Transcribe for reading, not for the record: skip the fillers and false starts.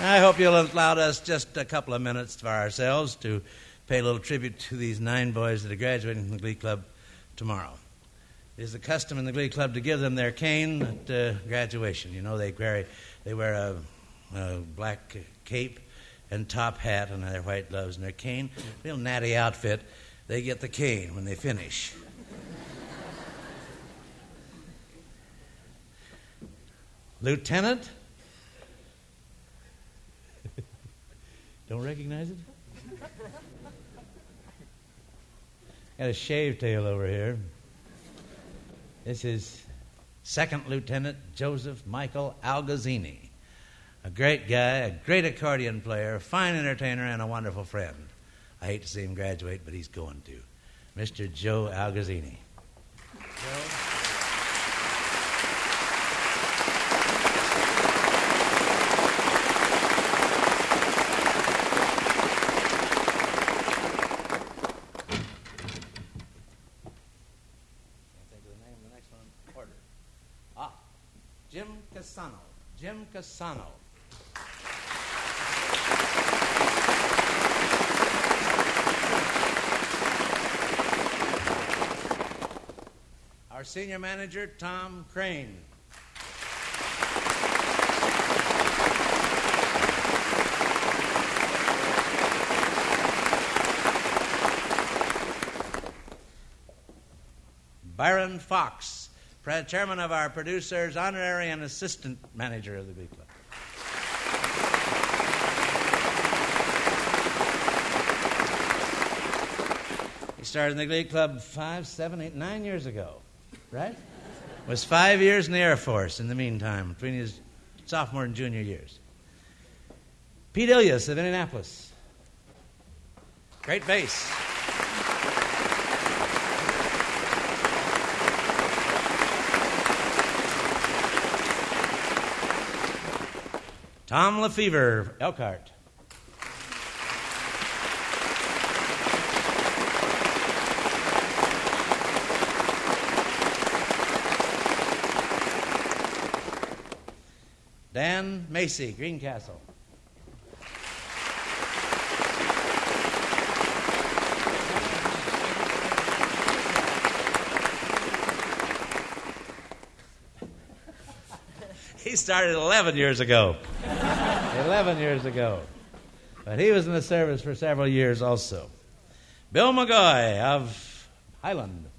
I hope you'll allow us just a couple of minutes for ourselves to pay a little tribute to these 9 boys that are graduating from the Glee Club tomorrow. It is the custom in the Glee Club to give them their cane at graduation. You know, they wear a black cape and top hat and their white gloves and their cane. Real natty outfit. They get the cane when they finish. Lieutenant? Don't recognize it? Got a shaved tail over here. This is Second Lieutenant Joseph Michael Algazzini. A great guy, a great accordion player, a fine entertainer, and a wonderful friend. I hate to see him graduate, but he's going to. Mr. Joe Algazzini. Joe? Jim Casano. Our senior manager, Tom Crane. Byron Fox, chairman of our producers, honorary and assistant manager of the Glee Club. He started in the Glee Club 5, 7, 8, 9 years ago, right? Was 5 years in the Air Force in the meantime, between his sophomore and junior years. Pete Ilias of Indianapolis. Great bass. Tom Lefevre, Elkhart. Dan Macy, Greencastle. He started 11 years ago. 11 years ago. But he was in the service for several years also. Bill McGoy of Highland.